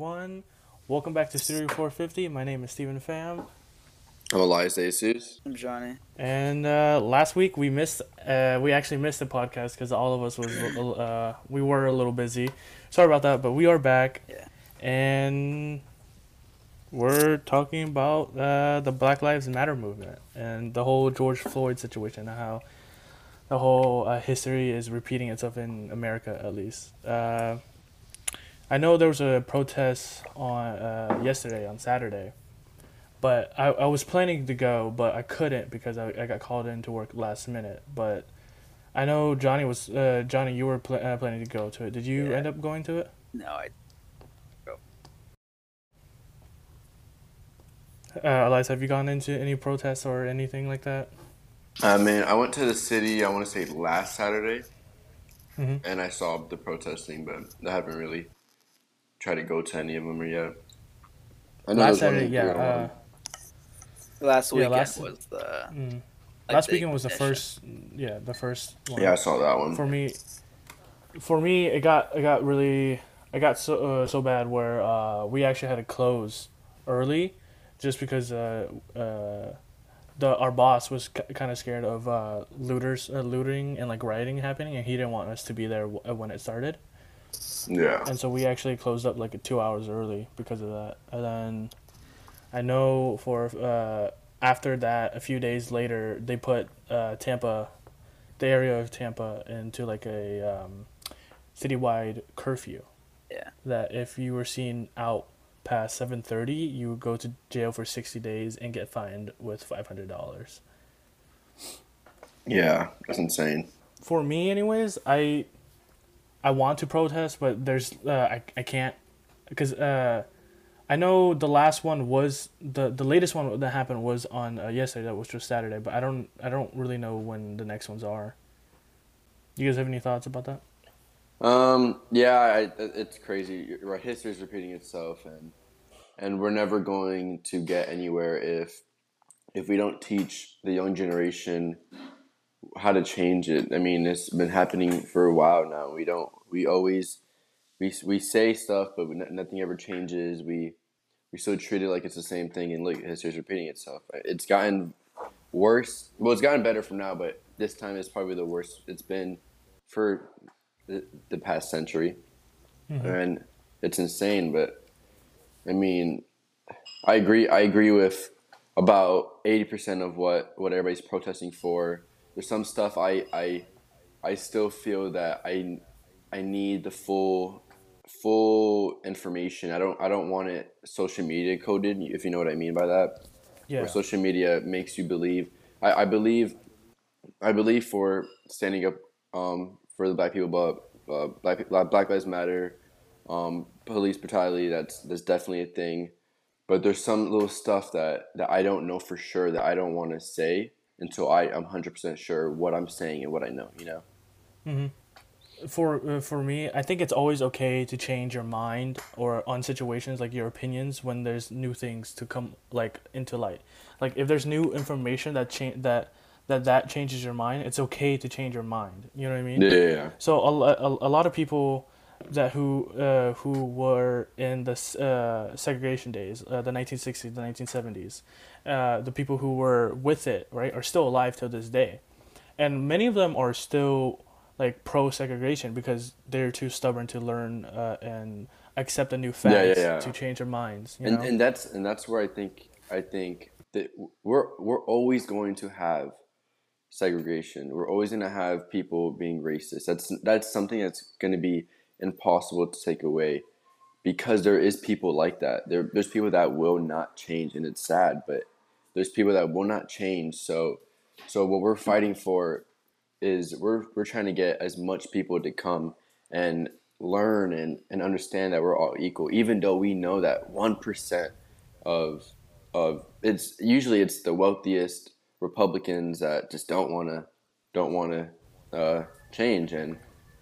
everyone. Welcome back to Studio 450. My name is Stephen Pham. I'm Elias Jesus. I'm Johnny. And last week we actually missed the podcast because all of us we were a little busy. Sorry about that, but we are back. Yeah. And we're talking about the Black Lives Matter movement and the whole George Floyd situation and how the whole history is repeating itself in America, at least. I know there was a protest on yesterday on Saturday, but I was planning to go, but I couldn't because I got called in to work last minute. But I know Johnny, you were planning to go to it. Did you end up going to it? No, I. Elias, have you gone into any protests or anything like that? I went to the city, I want to say last Saturday, Mm-hmm. and I saw the protesting, but I haven't really tried to go to any of them yet. I know Last there's one Saturday, in yeah. Greenland. Last weekend last- was the. Last big weekend was the petition. first one. Yeah, I saw that one. For me, it got so bad where we actually had to close early, just because our boss was kind of scared of looting and like rioting happening, and he didn't want us to be there when it started. Yeah. And so we actually closed up like 2 hours early because of that. And then I know for after that, a few days later, they put the area of Tampa, into like a citywide curfew. Yeah. That if you were seen out past 7:30, you would go to jail for 60 days and get fined with $500. Yeah, that's insane. For me, anyways, I want to protest, but there's I can't because I know the last one was the latest one that happened was on yesterday. That was just Saturday, but I don't really know when the next ones are. You guys have any thoughts about that? It's crazy. Right, history is repeating itself, and we're never going to get anywhere if we don't teach the young generation how to change it. I mean, it's been happening for a while now. We say stuff, but nothing ever changes. We still treat it like it's the same thing, and look, history's repeating itself. It's gotten worse. Well, it's gotten better from now, but this time is probably the worst it's been for the past century, and it's insane. But I mean, I agree. I agree with about 80% of what everybody's protesting for. There's some stuff I still feel that I need the full information. I don't want it social media coded, if you know what I mean by that. Yeah. Where social media makes you believe. I believe for standing up for the black people, but Black Lives Matter, police brutality. That's definitely a thing. But there's some little stuff that I don't know for sure that I don't want to say until I'm 100% sure what I'm saying and what I know. You know. For me, I think it's always okay to change your mind or on situations like your opinions when there's new things to come like into light. Like if there's new information that changes your mind, it's okay to change your mind. You know what I mean? Yeah. So a lot of people who were in the segregation days, the 1960s, the 1970s, the people who were with it, right, are still alive till this day, and many of them are still like pro segregation because they're too stubborn to learn and accept the new facts to change their minds. You know? And that's where I think that we're always going to have segregation. We're always going to have people being racist. That's something that's going to be impossible to take away because there is people like that. There's people that will not change, and it's sad, but there's people that will not change. So what we're fighting for is we're trying to get as much people to come and learn and understand that we're all equal, even though we know that 1% of it's the wealthiest Republicans that just don't want to change, and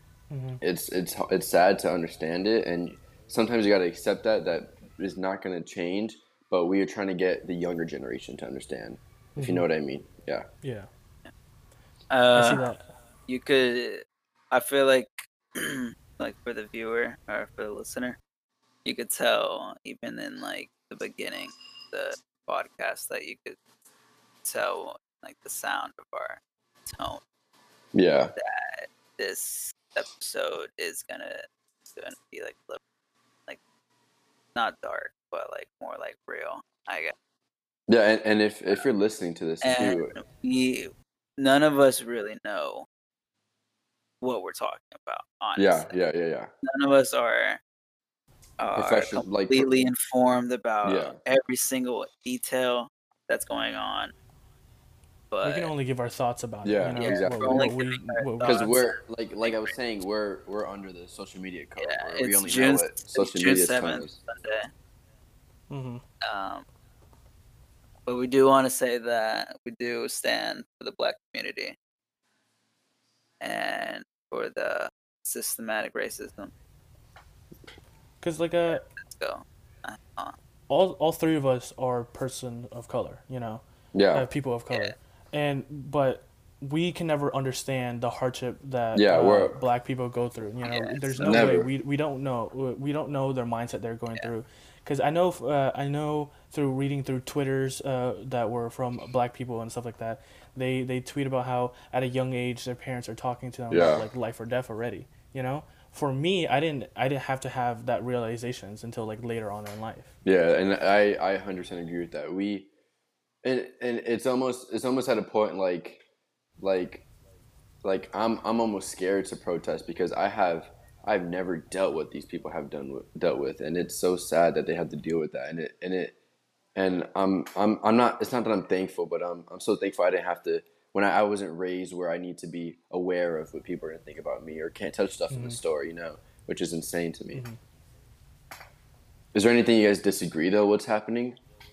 it's sad to understand it, and sometimes you got to accept that is not going to change, but we are trying to get the younger generation to understand, if you know what I mean. Yeah. Yeah. I see Uh, that. you could. I feel like, like for the viewer or for the listener, you could tell even in like the beginning, the podcast, that you could tell like the sound of our tone Yeah. that this episode is gonna be like like not dark, but like more like real, I guess. Yeah, and if you're listening to this And too, none of us really know what we're talking about, yeah, honestly. yeah, yeah, yeah. None of us are Professional, like, completely informed about yeah, every single detail that's going on. We can But only give our thoughts about it. yeah, You know yeah, exactly. we're only what we giving our what we Because think. thoughts. we're like I was saying, we're under the social media code Yeah, where we it's only know what It's social June media is telling 7th, us. Sunday. Mm-hmm. But we do want to say that we do stand for the Black community and for the systematic racism. Because like Let's go. all three of us are person of color. Yeah, People of Yeah, color, but we can never understand the hardship that yeah, we're black people go through. yeah, There's so no way never. we don't know their mindset they're going yeah, through. Because I know through reading through Twitters that were from black people and stuff like that, they tweet about how at a young age their parents are talking to them about Yeah, like life or death already. For me, I didn't have to have that realizations until like later on in life. yeah, and I 100% agree with that. And it's almost at a point like I'm almost scared to protest because I've never dealt with these people have dealt with, and it's so sad that they have to deal with that, and I'm not. It's not that I'm thankful, but I'm so thankful I didn't have to when I wasn't raised where I need to be aware of what people are gonna think about me or can't touch stuff in the Mm-hmm. store, which is insane to me. Mm-hmm. Is there anything you guys disagree though? What's happening?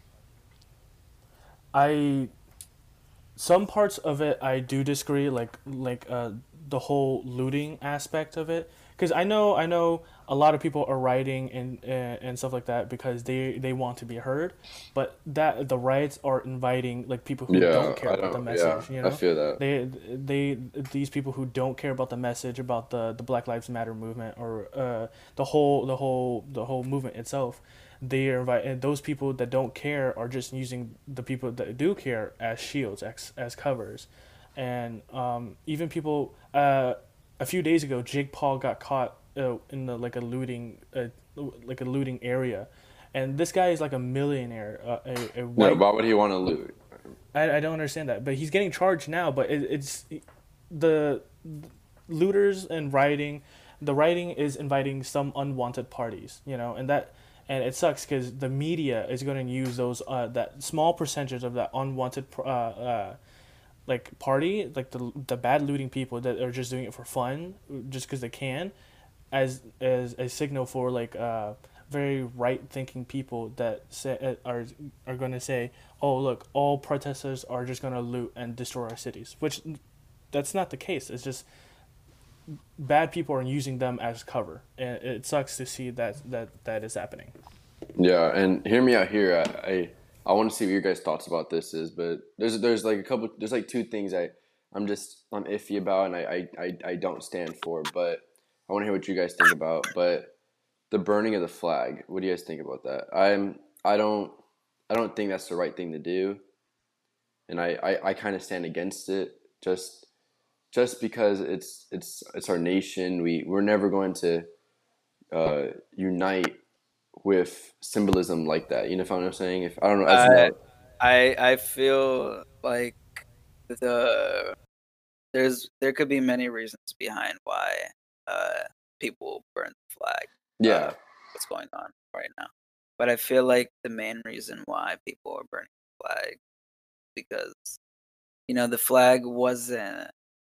I Some parts of it I do disagree, like the whole looting aspect of it, because I know a lot of people are writing and stuff like that because they want to be heard, but that the riots are inviting like people who Yeah, don't care I about the don't. Yeah, message. I feel that. They these people who don't care about the message about the Black Lives Matter movement or the whole movement itself. They are and those people that don't care are just using the people that do care as shields, as covers, and even people. A few days ago, Jake Paul got caught in the like a looting area, and this guy is like a millionaire, a No, white. why would he want to loot? I don't understand that, but he's getting charged now. But it's the looters and rioting. The rioting is inviting some unwanted parties, and it sucks because the media is going to use those that small percentage of that unwanted like party, like the bad looting people that are just doing it for fun, just because they can, as a signal for like very right thinking people that are going to say, oh look, all protesters are just going to loot and destroy our cities, which that's not the case. It's just bad people are using them as cover, and it sucks to see that is happening. Yeah, and hear me out here. I want to see what your guys' thoughts about this is, but there's like there's like two things I'm iffy about and I don't stand for, but I want to hear what you guys think about. But the burning of the flag, what do you guys think about that? I don't think that's the right thing to do, and I kind of stand against it just because it's our nation. We're never going to unite with symbolism like that. You know what I'm saying? If I don't know, as I no, I feel like the there could be many reasons behind why uh people burn the flag. yeah, What's going on right now? But I feel like the main reason why people are burning the flag because the flag wasn't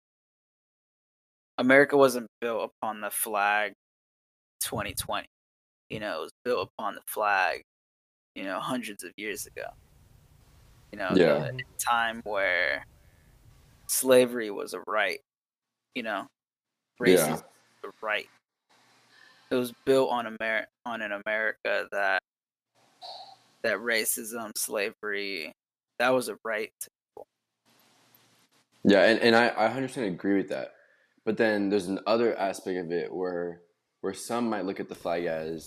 America wasn't built upon the flag 2020. It was built upon the flag, hundreds of years ago. yeah, The time where slavery was a right, you know, racism yeah, was a right. It was built on an America that racism, slavery, that was a right to people. yeah, and I 100% agree with that. But then there's another aspect of it where some might look at the flag as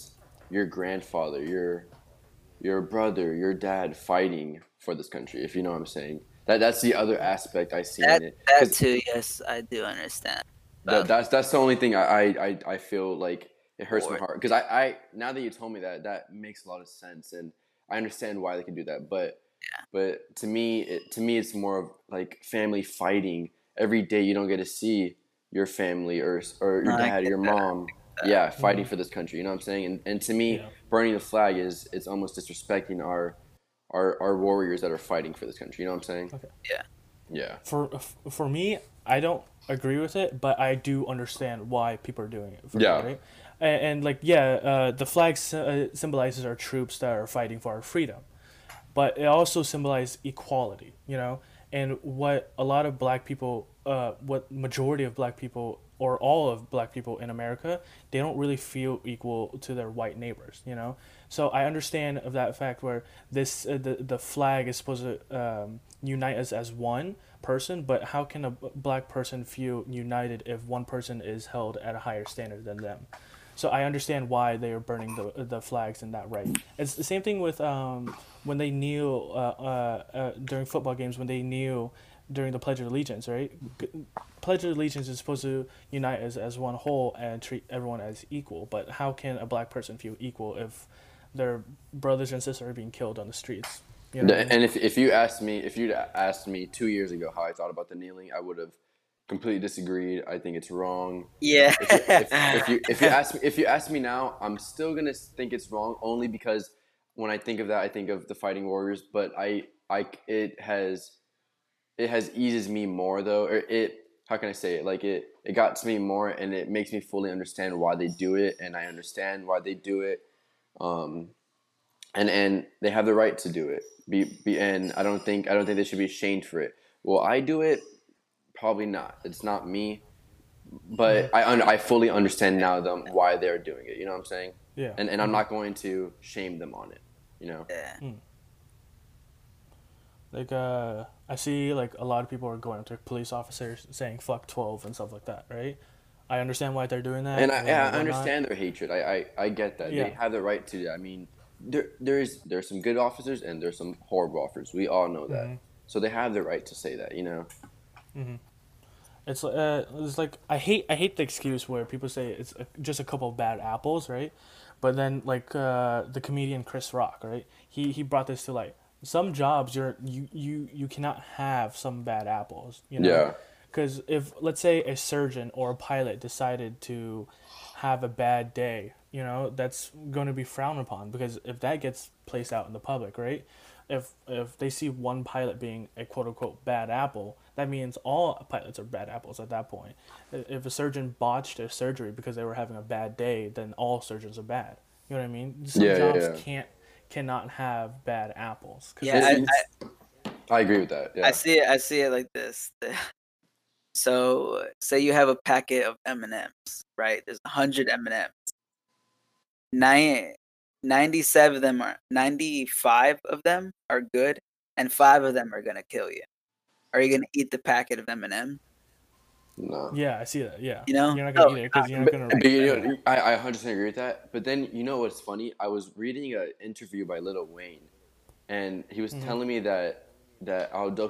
your grandfather, your brother, your dad fighting for this country. If you know what I'm saying. That's the other aspect I see That in it. that Because too, yes, I do understand That about that's the only thing I feel like it hurts my war. heart because I now that you told me that that makes a lot of sense and I understand why they can do that but to me it's more of like family fighting every day you don't get to see your family or No, your I dad or get your that. mom that. yeah fighting for this country you know what I'm saying and to me Yeah. burning the flag is it's almost disrespecting our warriors that are fighting for this country you know what I'm saying Okay. Yeah, yeah For me, I don't agree with it, but I do understand why people are doing it. For me, yeah right? And like, yeah, the flag symbolizes our troops that are fighting for our freedom, but it also symbolizes equality, you know. And what a lot of black people, what majority of black people or all of black people in America, they don't really feel equal to their white neighbors, you know. So I understand of that fact where this the flag is supposed to unite us as one person, but how can a black person feel united if one person is held at a higher standard than them? So I understand why they are burning the flags in that right. It's the same thing with when they kneel during football games when they kneel during the Pledge of Allegiance, right? Pledge of Allegiance is supposed to unite us as one whole and treat everyone as equal. But how can a black person feel equal if their brothers and sisters are being killed on the streets? You know what I mean? And if you asked me if you'd asked me 2 years ago how I thought about the kneeling, I would have completely disagreed. I think it's wrong. yeah. If you ask me now, I'm still gonna think it's wrong only because when I think of that, I think of the Fighting Warriors. But I it has eases me more though, or it how can I say it? Like it got to me more, and it makes me fully understand why they do it, and I understand why they do it. Um, and they have the right to do it. And I don't think they should be ashamed for it. Will I do it? Probably not. It's not me, but I fully understand now them why they're doing it. You know what I'm saying? Yeah. And I'm not going to shame them on it. You know? Yeah. Like I see like a lot of people are going up to police officers saying "fuck 12" and stuff like that, right? I understand why they're doing that And and yeah, I whatnot. understand their hatred. I get that. They Yeah. have the right to. I mean, there's some good officers and there's some horrible officers. We all know that. So they have the right to say that. You know? It's like I hate the excuse where people say it's just a couple of bad apples, right? But then like the comedian Chris Rock, right? He brought this to like some jobs you cannot have some bad apples, you know? Yeah. Because if let's say a surgeon or a pilot decided to have a bad day, you know, that's going to be frowned upon because if that gets placed out in the public, right? If they see one pilot being a quote unquote bad apple, that means all pilots are bad apples at that point. If a surgeon botched a surgery because they were having a bad day, then all surgeons are bad. You know what I mean? Some Yeah. Yeah. jobs Yeah. cannot have bad apples because Yeah, It- I agree with that. I Yeah. see it. I see it like this. So, say you have a packet of M&Ms, right? There's 100 M&Ms. 97 of them are 95 of them are good, and 5 of them are gonna kill you. Are you gonna eat the packet of M&M? No. yeah, I see that. Yeah, You know? you're not No, gonna eat it because you're not gonna. But you Yeah. know, I 100% agree with that. But then you know what's funny? I was reading an interview by Lil Wayne, and he was telling me that although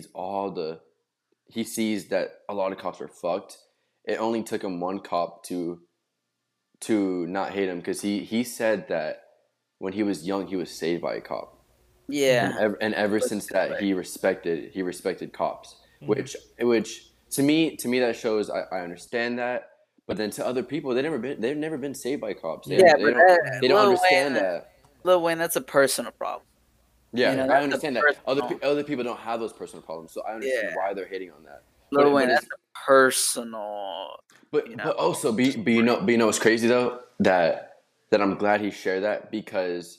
he sees that a lot of cops are fucked, it only took him one cop to not hate him because he said that when he was young he was saved by a cop, Yeah. and ever since that he respected cops, which to me that shows I understand that, but then to other people they've never been saved by cops. Yeah, but They don't understand that. Lil Wayne, that's a personal problem. You Yeah, know, I that's a understand that. personal. Other people don't have those personal problems, so I understand Yeah, why they're hating on that. Lil Wayne, But that's a personal. You know. but also but you know what's crazy though that I'm glad he shared that because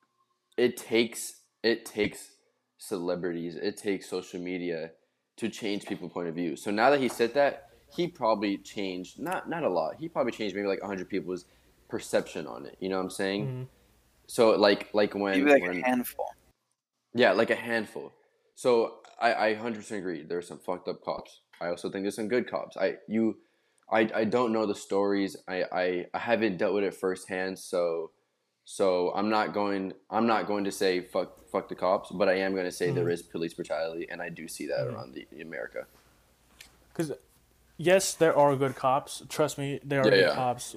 it takes celebrities, it takes social media to change people's point of view. So now that he said that, he probably changed not a lot. He probably changed maybe like 100 people's perception on it. You know what I'm saying? So like Maybe like when a handful. yeah, like a handful. So I 100% agree. There's some fucked up cops. I also think there's some good cops. I don't know the stories. I haven't dealt with it firsthand, so So I'm not going to say fuck the cops, but I am going to say there is police brutality, and I do see that around the America. Because yes, there are good cops. Trust me, there are Yeah, good yeah, cops.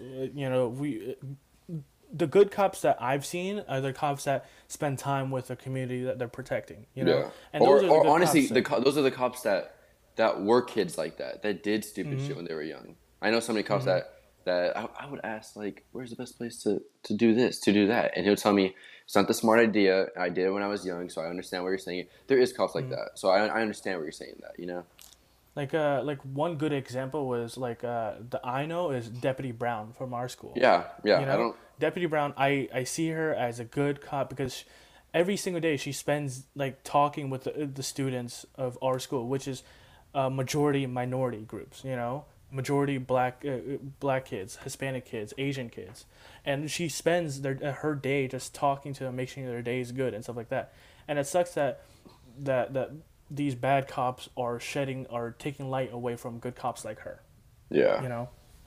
The good cops that I've seen are the cops that spend time with the community that they're protecting. yeah. And those are the Or good honestly, cops. That, those are the cops that were kids like that did stupid shit when they were young. I know so many cops that I would ask, like, where's the best place to do this, to do that, and he'll tell me it's not the smart idea. I did it when I was young, so I understand what you're saying. There is cops like that, so I understand what you're saying. That. like one good example was the I know is Deputy Brown from our school. Yeah, You yeah. I know, don't. Deputy Brown, I see her as a good cop because every single day she spends like talking with the students of our school, which is majority minority groups. Majority black kids, Hispanic kids, Asian kids, and she spends her day just talking to them, making sure their day is good and stuff like that. And it sucks that these bad cops are taking light away from good cops like her. Yeah, You know,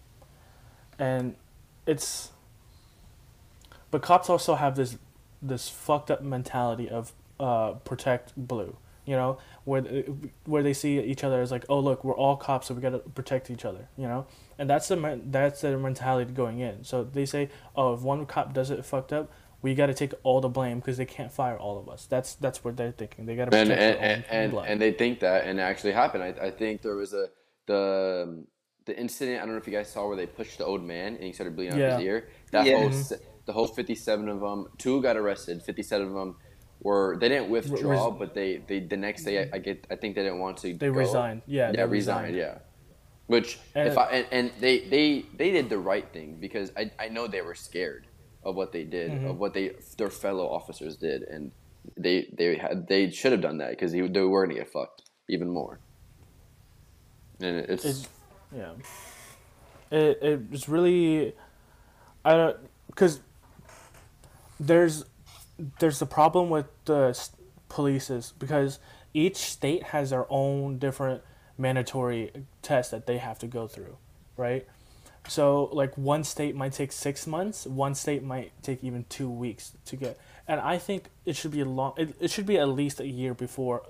and it's but cops also have this fucked up mentality of protect blue. Where they see each other as like, oh look, we're all cops, so we gotta protect each other. And that's their mentality going in. So they say, oh, if one cop does it fucked up, we gotta take all the blame because they can't fire all of us. That's what they're thinking. They gotta and protect and, their own and blood. and they think that, and it actually happened. I think there was the the incident. I don't know if you guys saw where they pushed the old man and he started bleeding out Yeah. his ear. That Yeah. the whole 57 of them, two got arrested. 57 of them they didn't withdraw, but they the next day I think they didn't want to They go. resigned. Yeah, Yeah, they resigned. resigned. Yeah. Which if And I and they did the right thing because I know they were scared of what they did, of what their fellow officers did, and they should have done that because they were gonna get fucked even more. And it's yeah, it's really I don't because there's there's a problem with the polices because each state has their own different mandatory tests that they have to go through, right? So like one state might take 6 months, one state might take even 2 weeks to get, and I think it should be it should be at least a year before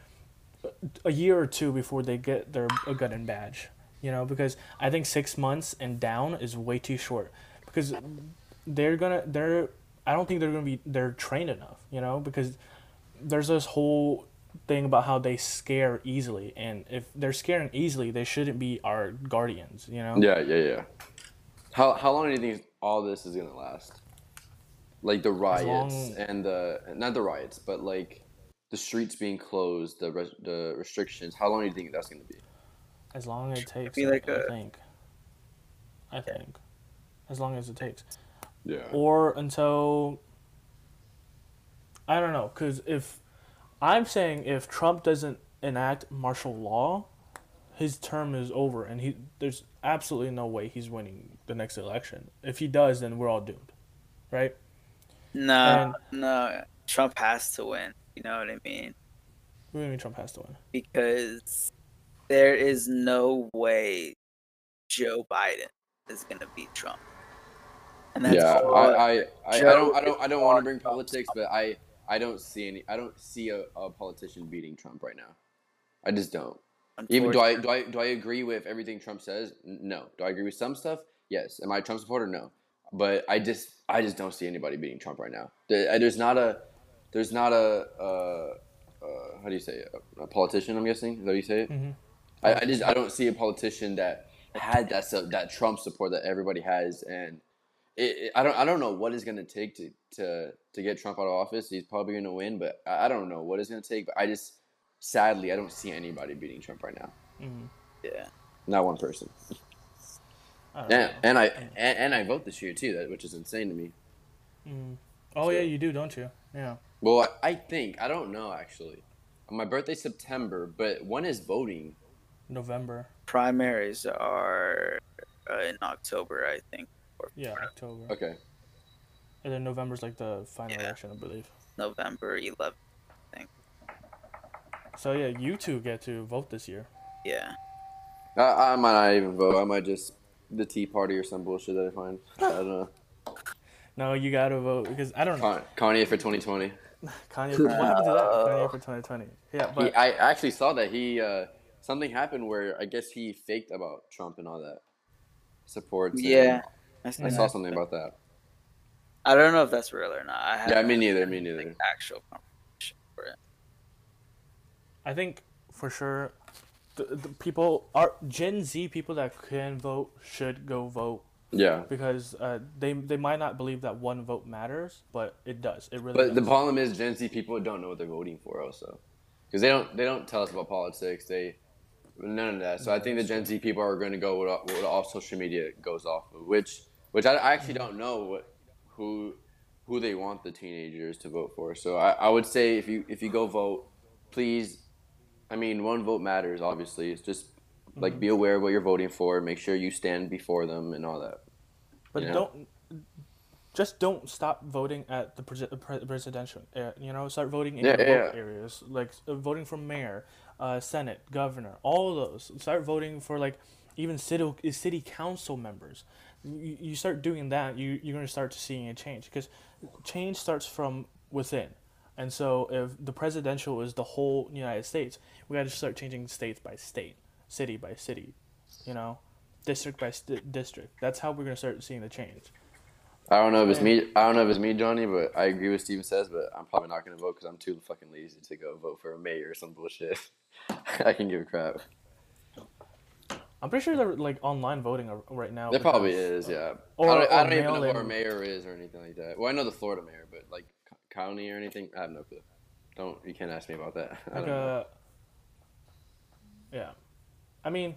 a year or two before they get their gun and badge. Because I think 6 months and down is way too short because they're I don't think they're trained enough. Because there's this whole thing about how they scare easily, and if they're scaring easily, they shouldn't be our guardians. yeah. How long do you think all this is gonna last? Like the As riots long and the not the riots, but like the streets being closed, the restrictions. How long do you think that's gonna be? as long as it I takes, feel like I think as long as it takes, Yeah. or until I don't know, because if Trump doesn't enact martial law, his term is over, and there's absolutely no way he's winning the next election. If he does, then we're all doomed, right? no, And no. Trump has to win. You know what I mean? what do you mean Trump has to win? Because there is no way Joe Biden is gonna beat Trump, and that's Yeah, all. Joe is I don't want to all bring Trump's politics, but I don't see a politician beating Trump right now. I just don't. Even unfortunate. do I agree with everything Trump says? No. Do I agree with some stuff? Yes. Am I a Trump supporter? No. But I just don't see anybody beating Trump right now. There's not how do you say it? A politician? I'm guessing. Is that how you say it? I don't see a politician that had that Trump support that everybody has, and I don't know what it's gonna take to get Trump out of office. He's probably gonna win, but I don't know what it's gonna take. But sadly I don't see anybody beating Trump right now. Yeah. Not one person. I don't know. And I vote this year too, which is insane to me. Oh yeah, you do, don't you? Yeah. Well, I think I don't know actually. My birthday's September, but when is voting? November. Primaries are in October, I think, or Yeah, October. Okay. And then November's like the final Yeah. election, I believe. November 11th. So yeah, you two get to vote this year. Yeah. I might not even vote. I might just the Tea Party or some bullshit that I find. I don't know. No, you gotta vote because I don't know. Kanye for 2020. Kanye. What happened to that? Kanye for 2020. Yeah, but I actually saw that something happened where I guess he faked about Trump and all that supports and Yeah, I I seen saw that. something about that. I don't know if that's real or not. I Yeah, haven't me neither. had, Me like neither. actual confirmation for it. I think for sure the people are Gen Z people that can vote should go vote Yeah, because they might not believe that one vote matters, but it does. It really but the does. problem is Gen Z people don't know what they're voting for also, because they don't tell us about politics. They none of that. So I Yeah, think the that's Gen true. Z people are going to go what all social media goes off of, which I actually don't know who who they want the teenagers to vote for. So I would say if you go vote, please. I mean, one vote matters. Obviously, it's just like be aware of what you're voting for. Make sure you stand before them and all that. You But know. don't stop voting at the presidential. Start voting in Yeah, your yeah, local yeah. areas, like voting for mayor, senate, governor, all those. Start voting for like even city council members. You start doing that, you're gonna start seeing a change because change starts from within. And so if the presidential is the whole United States, we got to start changing state by state, city by city, you know, district by district. That's how we're gonna start seeing the change. I don't know if it's And me. I don't know if it's me, Johnny, but I agree with Steven says. But I'm probably not going to vote because I'm too fucking lazy to go vote for a mayor or some bullshit. I can give a crap. I'm pretty sure they're like online voting right now There probably because is, yeah. or I don't even know mail who our in. mayor is or anything like that. Well, I know the Florida mayor, but like county or anything, I have no clue. Don't You can't ask me about that. I Like don't know. yeah. I mean,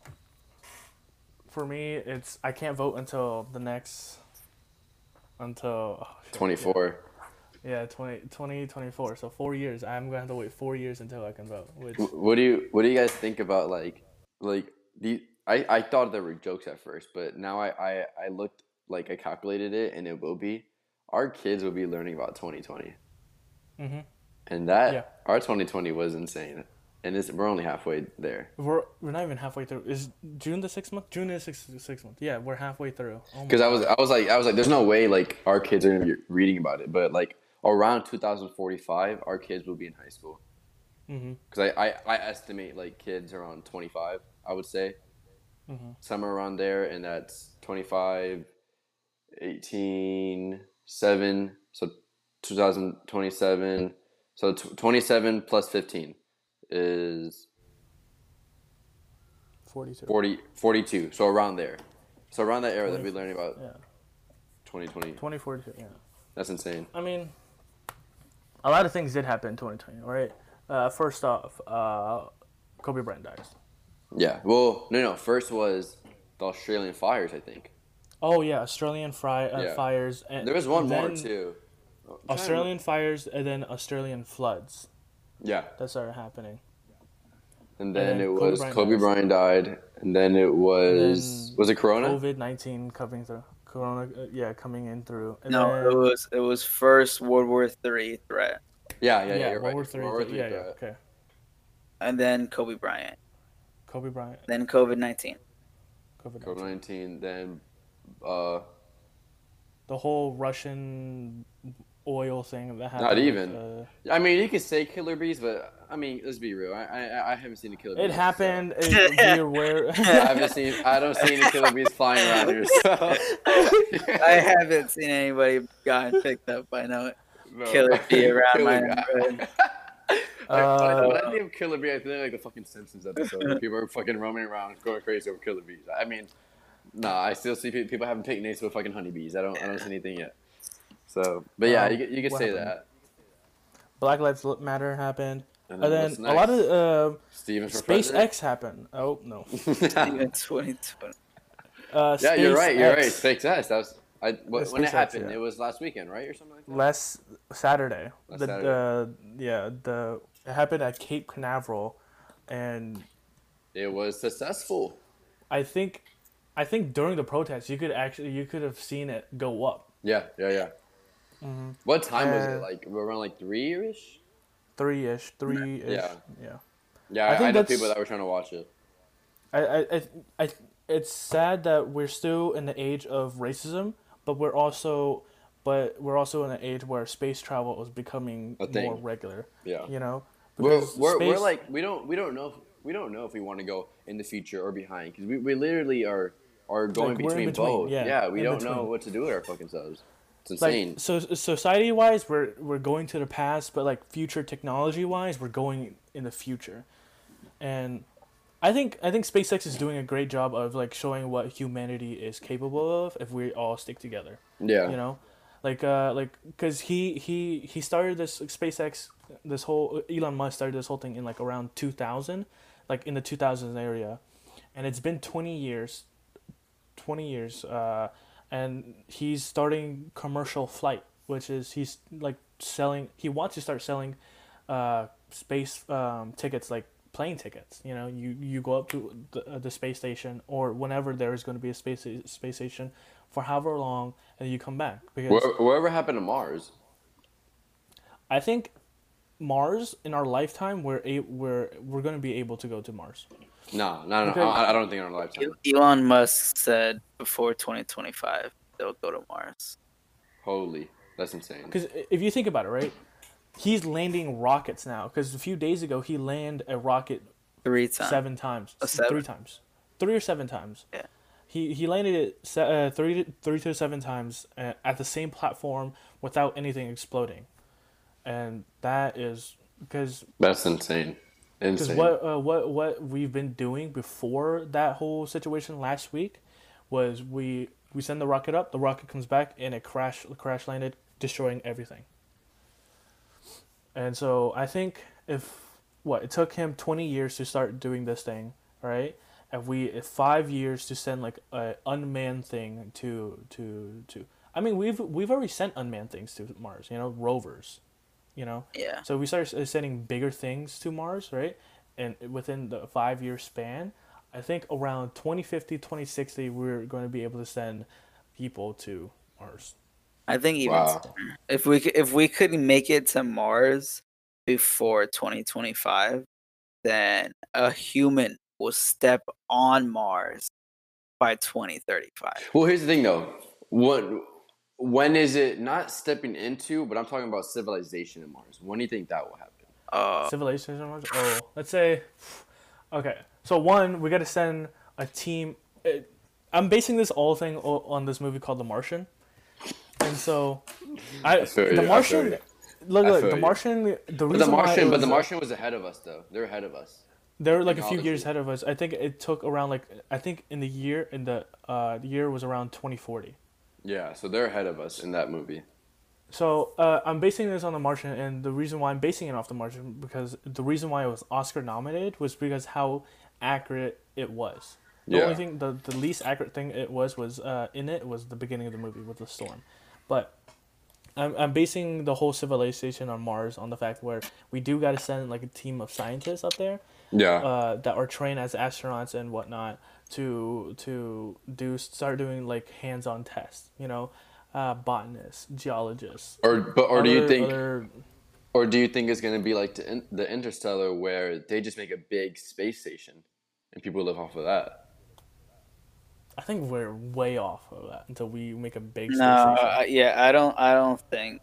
for me, it's I can't vote until the next until oh, shit, 24. yeah 2024. So 4 years. I'm gonna have to wait 4 years until I can vote. Which What do you guys think about like the I thought there were jokes at first, but now I looked like I calculated it and it will be our kids will be learning about 2020. mm-hmm. And Yeah, that our 2020 was insane. And we're only halfway there. we're not even halfway through. Is June the 6th month? June is six month. Yeah, we're halfway through. Oh my Cuz god. I was like there's no way like our kids are going to be reading about it, but like around 2045 our kids will be in high school. Mm-hmm. Cuz I estimate like kids around 25, I would say. Mm-hmm. Somewhere around there, and that's 25, 18, 7, so 2027. So 27 plus 15 is 42. 42. So around there. So around that era that 20, we learning about yeah. 2020. 2042. Yeah. That's insane. I mean, a lot of things did happen in 2020, right? First off, Kobe Bryant dies. Yeah. Well, no. First was the Australian fires, I think. Oh yeah, Australian Yeah. fires, and There was one more then too. I'm trying to Australian fires, and then Australian floods Yeah. that started happening. And And then then it Kobe was Bryant Kobe dies. Bryant died, and then it And was it then Corona? COVID-19 coming through, Corona, coming in through, and No, then it was first World War III threat, Yeah, yeah, you're World right. War Three. World War Three Yeah, threat. okay. and then Kobe Bryant, Kobe Bryant, then COVID-19. COVID COVID-19. 19, then The whole Russian oil thing that happened. not with, even. I mean, you could say killer bees, but I mean, let's be real. I haven't seen a killer bee. it so- happened. Be aware. I don't see any killer bees flying around here. So. I haven't seen anybody gotten picked up by no No. killer bee around Killer my bee. neighborhood. When I think of killer bee, I think like the fucking Simpsons episode where people are fucking roaming around going crazy over killer bees. I mean, nah, I still see people having picnics with fucking honeybees. I don't see anything yet. So, but yeah, you could What say happened? that. Black Lives Matter happened, And and then what's a lot next? of Steven for president? SpaceX happened. Oh no. Even 2020. Yeah, you're right. You're right. SpaceX SpaceX. That was when it SpaceX, happened. yeah. It was last weekend, right, or something like that. Last Saturday. Last the Saturday. it happened at Cape Canaveral, and It was successful. I think during the protest you could have seen it go up Yeah. What time was it? Uh, Like around like 3-ish. 3-ish. Yeah. Yeah. Yeah, I think I know that's- people that were trying to watch it. I it's sad that we're still in the age of racism, but we're also but we're also in an age where space travel is becoming A more thing. regular. Yeah. You know, We're, because we're space. like we don't know if we want to go in the future or behind because we literally are going Like we're in between between, both. yeah, Yeah, we in don't know between. what to do with our fucking selves. It's Like insane. so, society wise, we're going to the past, but like future technology wise, we're going in the future, and I think SpaceX is doing a great job of like showing what humanity is capable of if we all stick together. Yeah. You know, like because he started this like, SpaceX, this whole Elon Musk started this whole thing in like around 2000, like in the 2000s area, and it's been 20 years, 20 years, and he's starting commercial flight, which is he's like selling. He wants to start selling, space tickets like plane tickets. You know, you go up to the space station or whenever there is going to be a space station for however long, and you come back because Wherever happened to Mars? I think Mars in our lifetime we're going to be able to go to Mars No, no, no. because I don't think in our lifetime. Elon Musk said before 2025 they'll go to Mars. Holy, that's insane. because if you think about it, right, he's landing rockets now because a few days ago he landed a rocket 3 times. 7 times, Oh, 7? 3 times, 3 or 7 times. Yeah. He landed it three to 7 times at the same platform without anything exploding, and that is because That's insane. Insane. what we've been doing before that whole situation last week was we send the rocket up, the rocket comes back, and it crash landed, destroying everything. And so I think if what it took him 20 years to start doing this thing, right? If 5 years to send like a unmanned thing to I mean we've already sent unmanned things to Mars, you know, rovers, you know. Yeah. So we started sending bigger things to Mars, right? And within the 5 year span, I think around 2050, 2060, we're going to be able to send people to Mars. I think even Wow. sooner. If we could make it to Mars before 2025, then a human will step on Mars by 2035. Well, here's the thing though. When is it not stepping into? But I'm talking about civilization in Mars. When do you think that will happen? Civilization on Mars? Oh, let's say, okay. So one, we got to send a team. I'm basing this all thing on this movie called The Martian, and so feel you, The I feel Martian. you. Look, I look, feel The you. Martian. The But the reason why Martian, it but was, the Martian was ahead of us though. They're ahead of us. they're like a few technology. years ahead of us. I think it took around like I think in the year was around 2040. Yeah, so they're ahead of us in that movie. So I'm basing this on The Martian, and the reason why I'm basing it off The Martian because the reason why it was Oscar nominated was because how accurate it was. The Yeah. only thing, the least accurate thing it was in it was the beginning of the movie with the storm, but I'm basing the whole civilization on Mars on the fact where we do got to send like a team of scientists up there, Yeah. that are trained as astronauts and whatnot to start doing like hands-on tests. You know, botanists, geologists, Or do you think other or do you think it's gonna be like the Interstellar where they just make a big space station and people live off of that? I think we're way off of that until we make a big space No, station. yeah, I don't think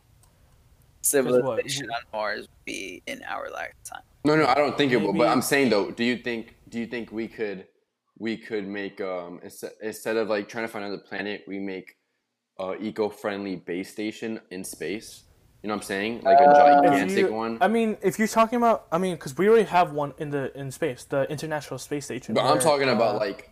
what? civilization on Mars would be in our lifetime. No, no, I don't think it will. But I'm Maybe saying though, do you think we could make instead of like trying to find another planet, we make a eco-friendly base station in space? You know what I'm saying? Like a gigantic one. I mean, if you're talking about, I mean, because we already have one in space, the International Space Station. But I'm where, talking about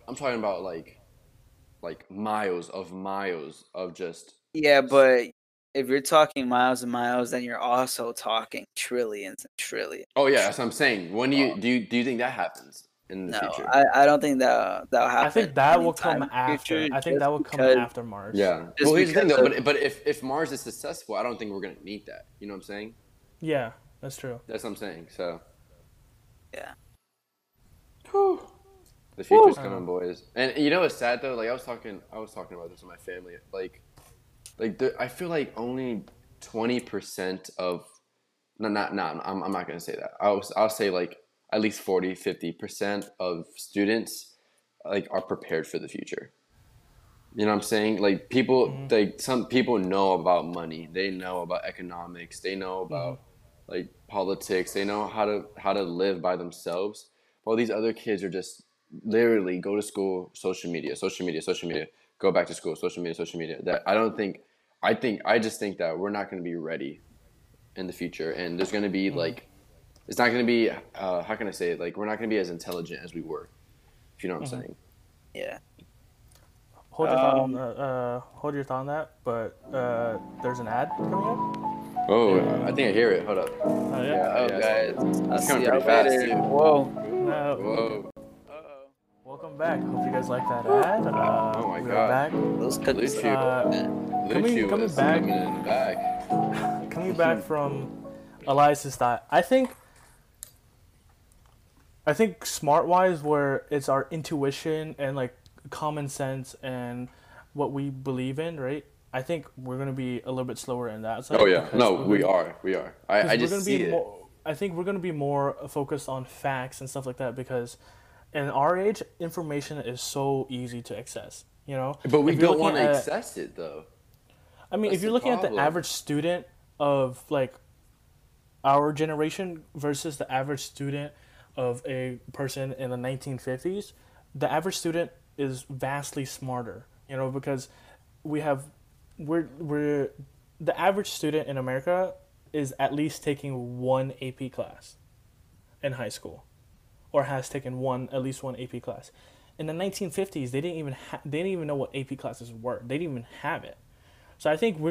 like miles of just. Yeah, but if you're talking miles and miles, then you're also talking trillions and trillions. Oh yeah, that's what I'm saying. When do you think that happens in the No, future? I don't think that'll happen. I think that will anytime come in the after. future, I think just that will come because- after Mars. Yeah. Just Well, here's the thing though. because But if Mars is successful, I don't think we're gonna need that. You know what I'm saying? Yeah, that's true. That's what I'm saying. So. Yeah. The future's coming, boys. And you know what's sad though? Like I was talking about this with my family. I feel like only 20% of I'm not gonna say that. I'll say like at least 40-50% of students like are prepared for the future. You know what I'm saying? Like people, Mm-hmm. like some people know about money. They know about economics. They know Mm-hmm. about like politics. They know how to live by themselves. While these other kids are just literally go to school, social media, social media, social media, go back to school, social media, social media. That I don't think. I just think that we're not going to be ready in the future, and there's going to be Mm-hmm. like it's not going to be how can I say it? Like we're not going to be as intelligent as we were. If you know what I'm Mm-hmm. saying. Yeah. Hold your thought on Um. the hold your thought on that. But there's an ad coming up, Oh, I and think I hear it. Hold up. yeah. Yeah. Oh, Yeah, it's guys. I'll it's see coming pretty y'all fast later. too. Whoa. Now, Whoa. Uh-oh. welcome back. Hope you guys like that ad. Oh my We are God. back. Those cookies Luchu. are Uh, good. coming Luchu coming was back coming in the back. coming back from Elias's thought. I think smart wise, where it's our intuition and like common sense and what we believe in, right? I think we're gonna be a little bit slower in that Oh side yeah. No, we are. We are. I because we're just gonna be see it. more. I think we're gonna be more focused on facts and stuff like that because in our age, information is so easy to access. You know, But we if you're don't looking want to at, access it though. I mean, That's if the you're looking at the problem. average student of like our generation versus the average student of a person in the 1950s, the average student is vastly smarter, you know, because we have we're the average student in America is at least taking one AP class in high school or has taken one at least one AP class. In the 1950s, they didn't even know what AP classes were. They didn't even have it. So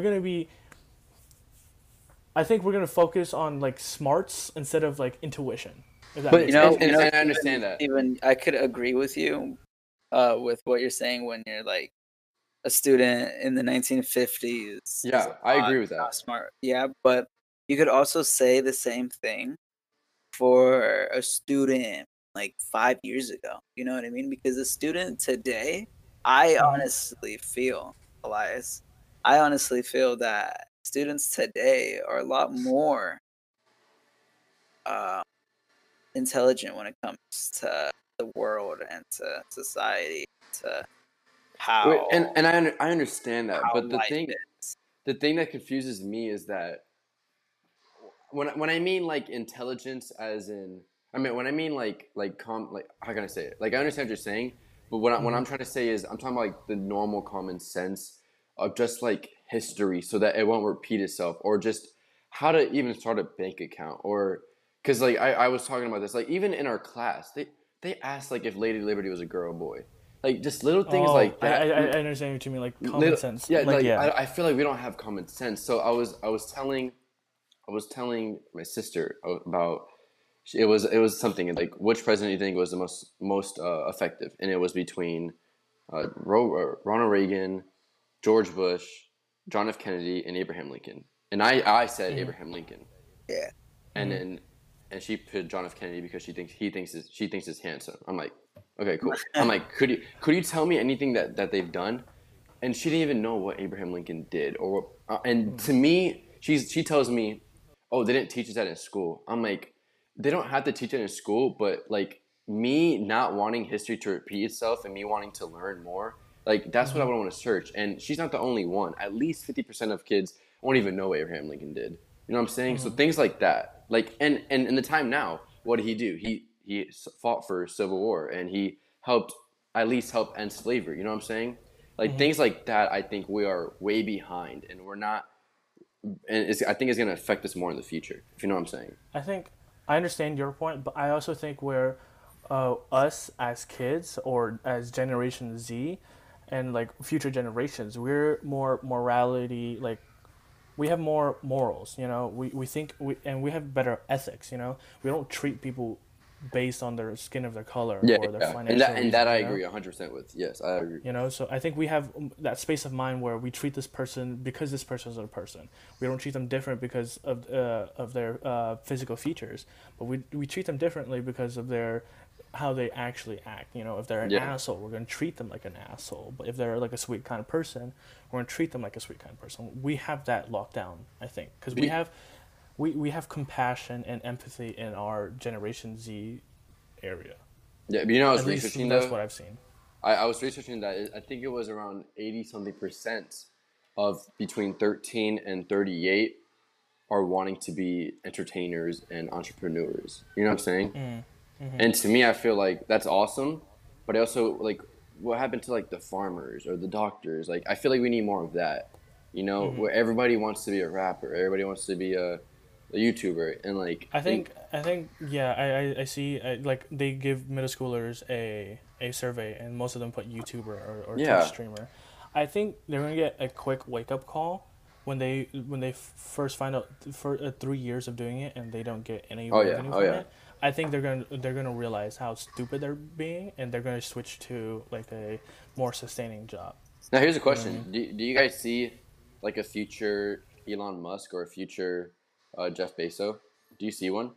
I think we're gonna focus on like smarts instead of like intuition. If that But makes sense. and I understand Steven, that. Steven, I could agree with you, with what you're saying when you're like a student in the 1950s is Yeah, I agree with not that. smart. Yeah, but you could also say the same thing for a student like 5 years ago. You know what I mean? Because a student today, I Mm-hmm. honestly feel, Elias, I honestly feel that students today are a lot more uh, intelligent when it comes to the world and to society, to Wait, how I understand that, how but life is. the thing that confuses me is that when I mean like intelligence as in I mean when I mean like how can I say it? Like I understand what you're saying, but what Mm-hmm. I'm trying to say is I'm talking about like the normal common sense of just like history so that it won't repeat itself or just how to even start a bank account or because like I was talking about this like even in our class they asked like if Lady Liberty was a girl or boy like just little things Oh, like I, I that I understand what you mean, like common little sense. yeah Like like yeah. I feel like we don't have common sense so I was telling my sister about it was something like which president do you think was the most effective, and it was between Ronald Reagan, George Bush, John F. Kennedy, and Abraham Lincoln. And I said Mm-hmm. Abraham Lincoln, Yeah. and Mm-hmm. then and she put John F. Kennedy because she thinks is handsome. I'm like, okay, cool. I'm like, could you tell me anything that they've done? And she didn't even know what Abraham Lincoln did, or and to me, she tells me, "Oh, they didn't teach us that in school." I'm like, they don't have to teach it in school, but like me not wanting history to repeat itself and me wanting to learn more, like that's what I Mm-hmm. would want to search. And she's not the only one. At least 50% of kids won't even know what Abraham Lincoln did. You know what I'm saying? So Mm-hmm. things like that, like and in the time now, what did he do? He fought for Civil War and he helped at least help end slavery. You know what I'm saying? Like Mm-hmm. things like that, I think we are way behind, and we're not. And I think it's going to affect us more in the future. If you know what I'm saying. I think I understand your point, but I also think where us as kids or as Generation Z and like future generations, we're more morality, like we have more morals, you know. We think we have better ethics, you know. We don't treat people based on their skin of their color Yeah, or their yeah, financial and that reasons, I you know. agree 100% with. Yes, I agree. You know, so I think we have that space of mind where we treat this person because this person is a person. We don't treat them different because of their physical features, but we treat them differently because of their how they actually act. You know, if they're an Yeah, asshole, we're gonna treat them like an asshole. But if they're like a sweet kind of person, we're gonna treat them like a sweet kind of person. We have that locked down, I think, because but we have compassion and empathy in our Generation Z area. yeah. But you know, I was At least researching that's though. what I've seen. I was researching that. I think it was around 80 something percent of between 13 and 38 are wanting to be entertainers and entrepreneurs. You know what I'm saying? Mm-hmm. And to me, I feel like that's awesome. But I also like what happened to like the farmers or the doctors. Like I feel like we need more of that. You know, where everybody wants to be a rapper, everybody wants to be a YouTuber, and like I think yeah, I see like they give middle schoolers a survey and most of them put YouTuber or Yeah. Twitch streamer. I think they're gonna get a quick wake up call when they first find out for 3 years of doing it and they don't get any Oh, yeah. revenue Oh, from yeah. it. I think they're gonna realize how stupid they're being and they're gonna switch to like a more sustaining job. Now here's a question: do you guys see like a future Elon Musk or a future Jeff Bezos? Do you see one?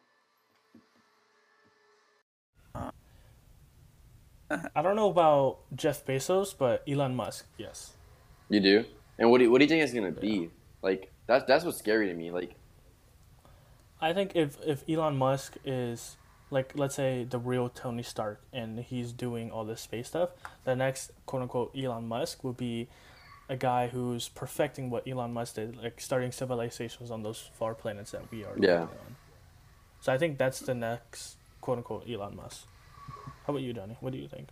I don't know about Jeff Bezos, but Elon Musk, yes. You do. And what do you think it's gonna be? Like that's what's scary to me. Like I think if Elon Musk is like let's say the real Tony Stark and he's doing all this space stuff, the next quote unquote Elon Musk will be a guy who's perfecting what Elon Musk did, like starting civilizations on those far planets that we are Yeah. living on. So I think that's the next quote unquote Elon Musk. How about you, Donnie? What do you think?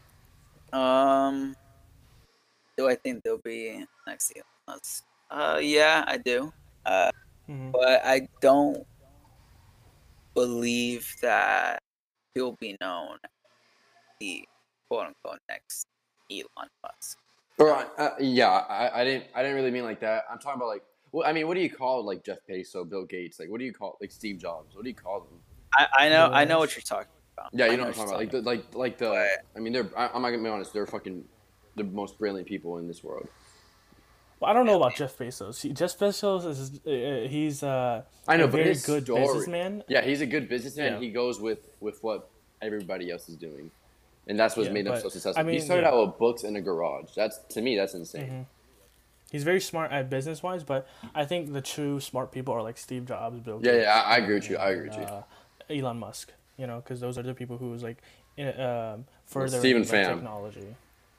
Do I think there'll be next Elon Musk? Yeah, I do. Mm-hmm. But I don't believe that he'll be known as the quote unquote next Elon Musk. Or yeah, I didn't really mean like that. I'm talking about like well, I mean, what do you call like Jeff Bezos, Bill Gates? Like, what do you call like Steve Jobs? What do you call them? I know what you're talking about. Yeah, you I know what I'm talking about. Like the But- I mean, I'm not gonna be honest. They're fucking the most brilliant people in this world. Well, I don't know about Jeff Bezos. Jeff Bezos is he's I know, a but very his good story- businessman. Yeah, he's a good businessman. Yeah. He goes with what everybody else is doing, and that's what's Yeah, made him but, so successful. I mean, he started yeah. out with books in a garage. That's to me, that's insane. Mm-hmm. He's very smart at business wise, but I think the true smart people are like Steve Jobs, Bill Yeah, Gates. yeah, I agree with you. I agree with you. Elon Musk, you know, because those are the people who's like further Steven into like, Pham. technology.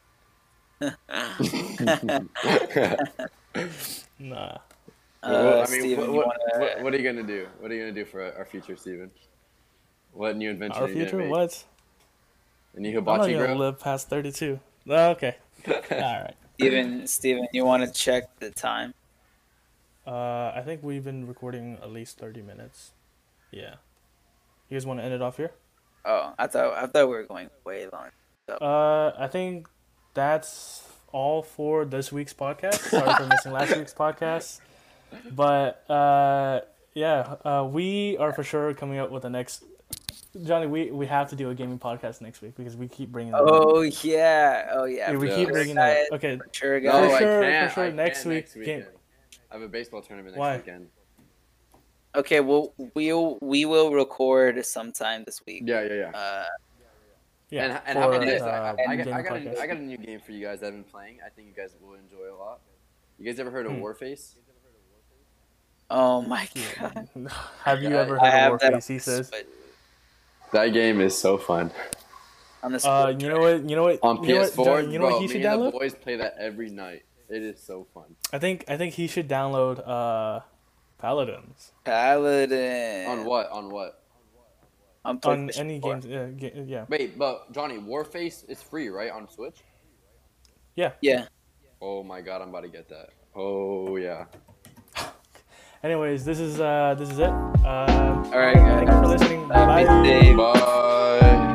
Nah. Well, I mean, Steven, what are you gonna do? What are you gonna do for our future, Steven? What new invention Our are you future? gonna make? What? A new I'm not hibachi gonna grill? live past 32. Oh, okay. All right. Steven, you want to check the time? I think we've been recording at least 30 minutes. Yeah. You guys want to end it off here? Oh, I thought we were going way long. I think that's all for this week's podcast. Sorry for missing last week's podcast. But yeah, we are for sure coming up with the next. Johnny, we have to do a gaming podcast next week because we keep bringing that up. Oh yeah. Yeah, we Yeah. keep bringing that up. Okay. For sure, No, guys. For I sure, can't. for sure, I next can't week, next game- weekend. I have a baseball tournament next Why? weekend. Okay, well we will record sometime this week. Yeah. Yeah. And how about for, this? gaming I podcast. got a new game for you guys that I've been playing. I think you guys will enjoy a lot. You guys ever heard of Warface? Oh my god. Have you ever I heard have of that Warface? He says. That game is so fun. On the Switch. You know what? On You know what, PS4, Johnny, you know bro, what he should me and the download? boys play that every night. It is so fun. I think he should download Paladins Paladin. On what? On on PlayStation any 4. games. Yeah. Wait, but Johnny, Warface is free, right, on Switch? Yeah. Yeah. Oh my god, I'm about to get that. Oh yeah. Anyways, this is it. All right, Thank you for guys. listening. Have a Bye. good day. Bye.